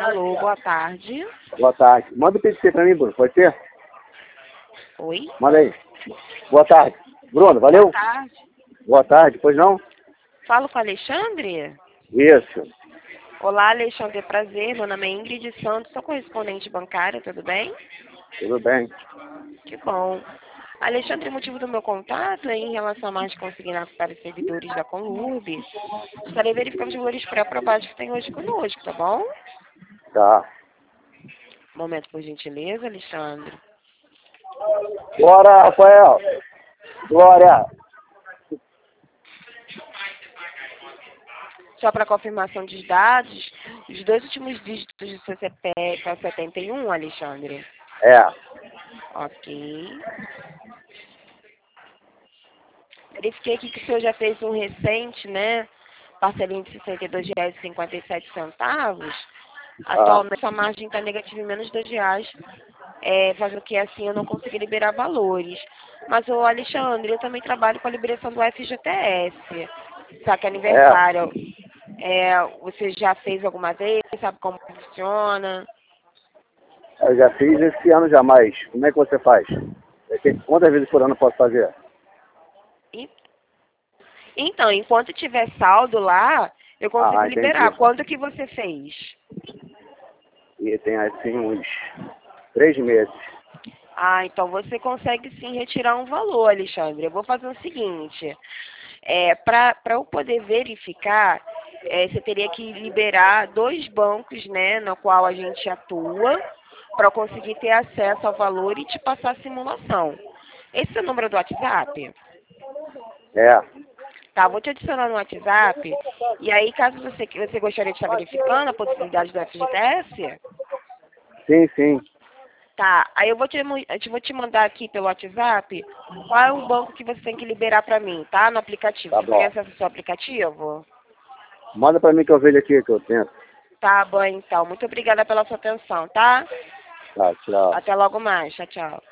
Alô, boa tarde. Boa tarde. Manda o PTC pra mim, Bruno, pode ser? Oi? Manda aí. Boa tarde. Bruno, Boa valeu? tarde. Boa tarde, pois não? Falo com o Alexandre? Isso. Olá, Alexandre, prazer. Meu nome é Ingrid Santos, sou correspondente bancária, tudo bem? Tudo bem. Que bom. Alexandre, o motivo do meu contato é em relação a mais consignados para os servidores da Conlurb. Estarei verificando os valores pré-aprovados que tem hoje conosco, tá bom? Tá. Momento, por gentileza, Alexandre. Bora, Rafael. Glória. Só para confirmação dos dados, os dois últimos dígitos do seu CPF é o 71, Alexandre? É. Ok. Verifiquei aqui que o senhor já fez um recente, né? Parcelinha de R$ 62,57. Atualmente a margem está negativa em menos de R$ 2. Fazendo que assim eu não consegui liberar valores. Mas, o Alexandre, eu também trabalho com a liberação do FGTS. Só que É. aniversário. Você já fez alguma vez? Sabe como funciona? Eu já fiz esse ano jamais. Como é que você faz? Quantas vezes por ano eu posso fazer? E- Então, enquanto tiver saldo lá, eu consigo Entendi. liberar. Quanto que você fez? E tem assim uns 3 meses. Então você consegue sim retirar um valor, Alexandre. Eu vou fazer o seguinte, para eu poder verificar, você teria que liberar 2 bancos, né, no qual a gente atua, para conseguir ter acesso ao valor e te passar a simulação. Esse é o número do WhatsApp? É. Tá, vou te adicionar no WhatsApp, e aí caso você gostaria de estar verificando a possibilidade do FGTS, Sim, sim. tá, aí eu vou te mandar aqui pelo WhatsApp qual é o banco que você tem que liberar para mim, tá? No aplicativo. Tá Você tem bom. acesso ao seu aplicativo? Manda pra mim que eu vejo aqui que eu tento. Tá bom, então. Muito obrigada pela sua atenção, tá? Tá, tchau. Até logo mais. Tchau, tchau.